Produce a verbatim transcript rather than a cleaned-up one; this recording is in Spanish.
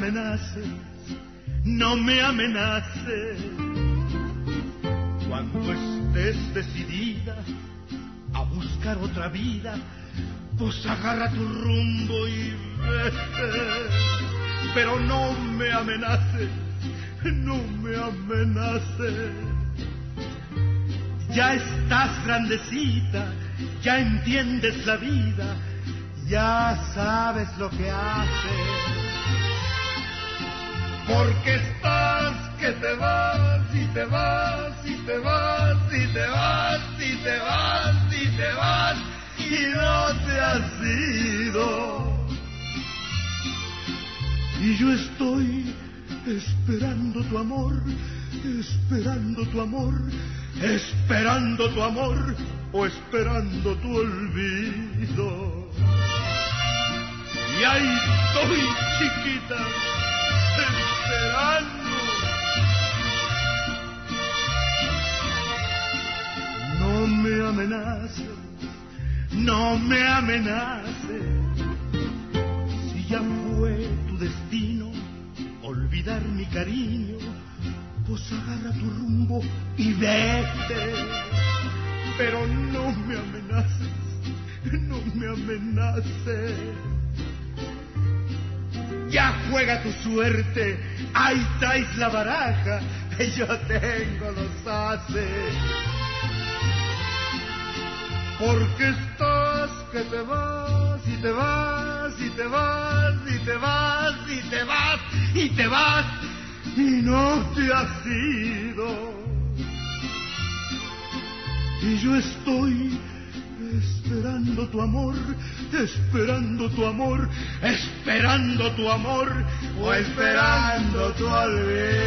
amenaces, no me amenaces. Cuando estés decidida a buscar otra vida, pues agarra tu rumbo y vete. Pero no me amenaces, no me amenaces. Ya estás grandecita, ya entiendes la vida, ya sabes lo que haces. Porque estás que te vas y te vas y te vas y te vas y te vas y te vas y no te has ido. Y yo estoy esperando tu amor, esperando tu amor, esperando tu amor o esperando tu olvido. Y ahí estoy, chiquita, esperando. No me amenaces, no me amenaces. Si ya fue tu destino olvidar mi cariño, pues agarra tu rumbo y vete. Pero no me amenaces, no me amenaces. Ya juega tu suerte, ahí traes la baraja, yo tengo los ases. Porque estás que te vas y te vas y te vas y te vas y te vas y te vas y no te has ido. Y yo estoy esperando tu amor, esperando tu amor, esperando tu amor o esperando tu olvido.